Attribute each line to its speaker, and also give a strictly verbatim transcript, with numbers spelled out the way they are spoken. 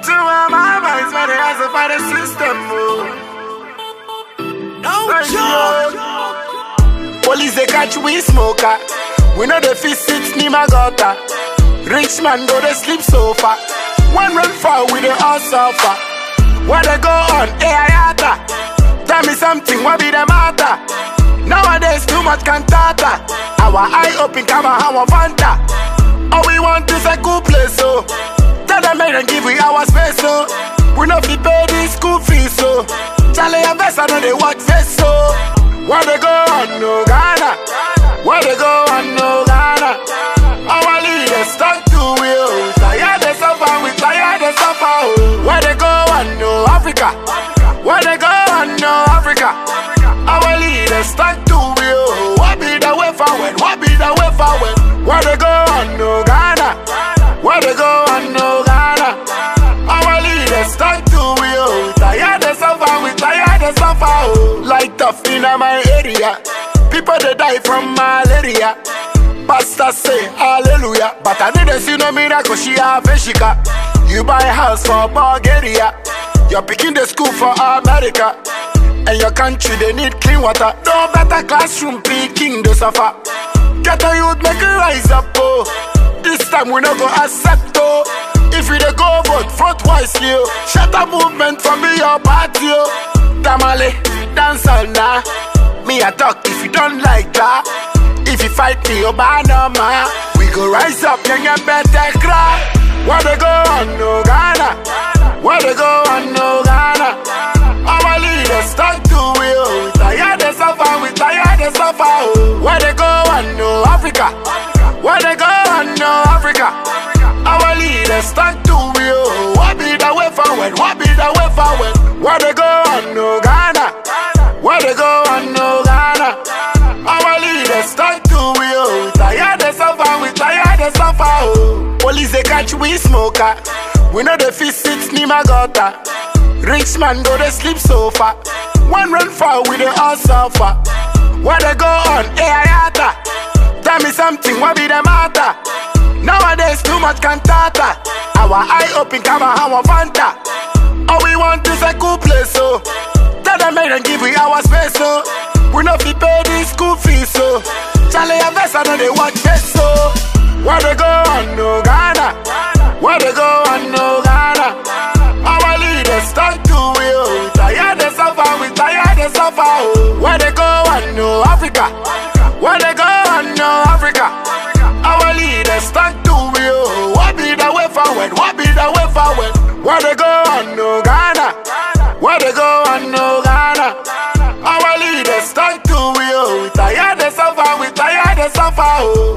Speaker 1: to my mama is when they ask for the system.
Speaker 2: No joke.
Speaker 1: Police they catch we smoker. We know the fit sits near my gutter. Rich man go to sleep sofa. One run far with the all suffer. What they go on, eh, ayata. Tell me something, what be the matter? Nowadays too much cantata. Our eye open, come on, how Fanta. All we want is a cool place, so tell them make them give we our space, so we no fit pay this school fees, so Charlie and Vesta know they watch this, so where they go on no Ghana, where they go on no Ghana. Our leaders stuck to wheel, tired they suffer, we tired they suffer. Where they go on no Africa, where they go on no Africa. Our leaders stuck to wheel. What be the way forward? What be the way forward? Where they go on no Ghana, where they go on no Ghana. Our leaders stuck to wheel. Tired they suffer, we tired they suffer. Like tough in my area, people they die from malaria. Pastor say hallelujah, but I didn't see no miracle. She have a shika. You buy a house for Bulgaria, you're picking the school for America. And your country they need clean water. No better classroom picking the suffer. Get a youth make it rise up, oh. This time we not go accept, oh. If we dey go vote front wisely, oh. Shut up movement from me your party, oh. Tamale, dance all now. Me a talk if you don't like that. If you fight me, oh banana. We go rise up, then you better cry. Where they go on no Ghana, where they go on no Ghana. Our leaders stuck to wheel. Tired they suffer, we tired they suffer. Where they go on no Africa, where they go on no Africa. Our leaders stuck to wheel. What be the way forward? What be the way forward? Where they go on no Ghana, where they go on no Ghana. Our leaders stuck to wheel. Tired they suffer, we tired they suffer. Police they catch we smoker. We know the fit sits near my gutter. Rich man go to sleep sofa. One run far with the all suffer. Where they go on, eh, ayata. Tell me something, what be the matter? Nowadays too much cantata. Our eye open, come on, how Fanta. All we want is a cool place, so tell them make them give we our space, so we no fit pay this school fees, so Charlie and Vesta know they watch this, so where they go on no Ghana, where they go on no Ghana. Our leaders stuck to wheel. Tired they suffer, we tired they suffer. Where they go on no Africa, where they go on no Africa. Our leaders stuck to wheel. What be the way forward? What be the way forward? Where they go on no Ghana, where they go on no Ghana. Our leaders stuck to wheel. Tired they suffer, we tired they suffer.